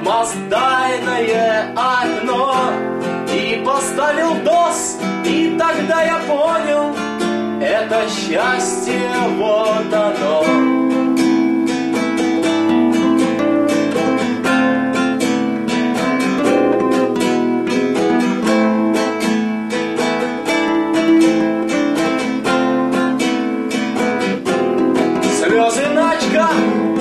маздайное окно и поставил DOS, и тогда я понял, это счастье, вот оно. Слезы на очках,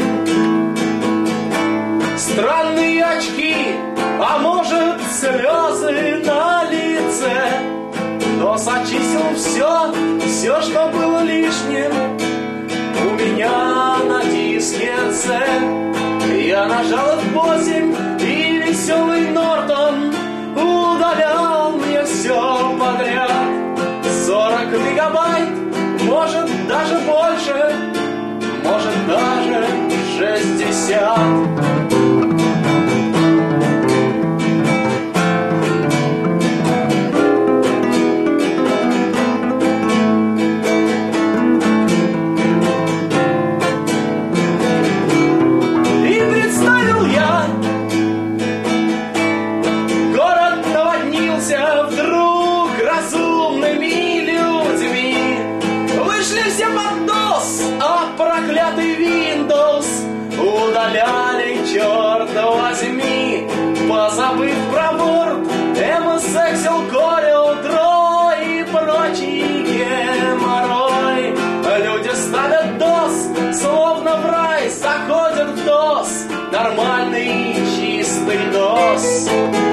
странные очки, а может слезы на лице. DOS очистил все, что было лишним у меня на диске C. Я нажал F8, и веселый Нортон удалял мне все подряд. 40 мегабайт, может даже больше, может даже 60. Проклятый Windows удаляли, черт возьми, позабыв про Word, MS Excel, Corel, Draw и прочий геморрой. Люди ставят DOS, словно в рай, заходят в DOS, нормальный чистый DOS.